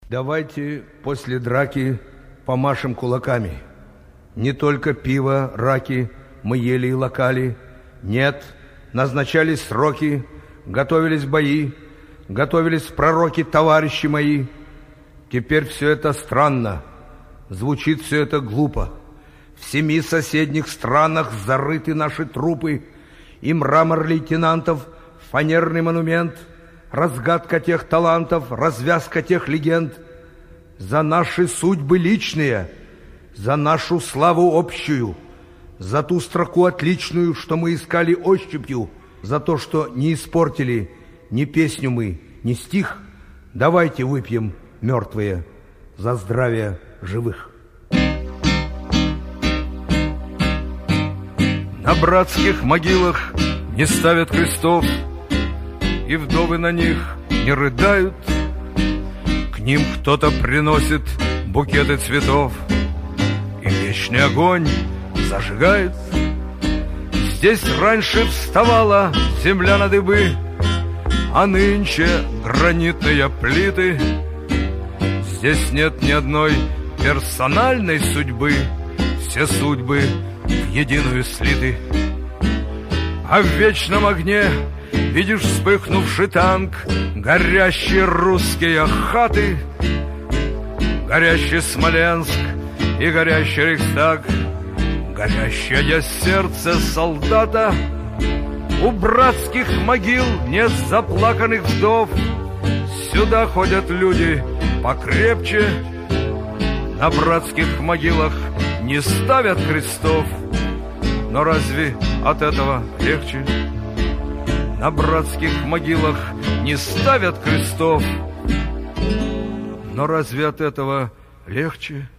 Давайте после драки помашем кулаками. Не только пиво, раки мы ели и локали. Нет, назначались сроки, готовились бои, готовились пророки, товарищи мои. Теперь все это странно, звучит все это глупо. В 7 соседних странах зарыты наши трупы, и мрамор лейтенантов, фанерный монумент, разгадка тех талантов, развязка тех легенд. За наши судьбы личные, за нашу славу общую, за ту строку отличную, что мы искали ощупью, за то, что не испортили ни песню мы, ни стих. Давайте выпьем, мертвые, за здравие живых. На братских могилах не ставят крестов, и вдовы на них не рыдают. К ним кто-то приносит букеты цветов, и вечный огонь зажигает. Здесь раньше вставала земля на дыбы, а нынче гранитные плиты. Здесь нет ни одной персональной судьбы, все судьбы в единую слиты. А в вечном огне видишь вспыхнувший танк, горящие русские хаты, горящий Смоленск и горящий Рейхстаг, горящее сердце солдата. У братских могил нет заплаканных вдов, сюда ходят люди покрепче. На братских могилах не ставят крестов, но разве от этого легче? На братских могилах не ставят крестов, но разве от этого легче?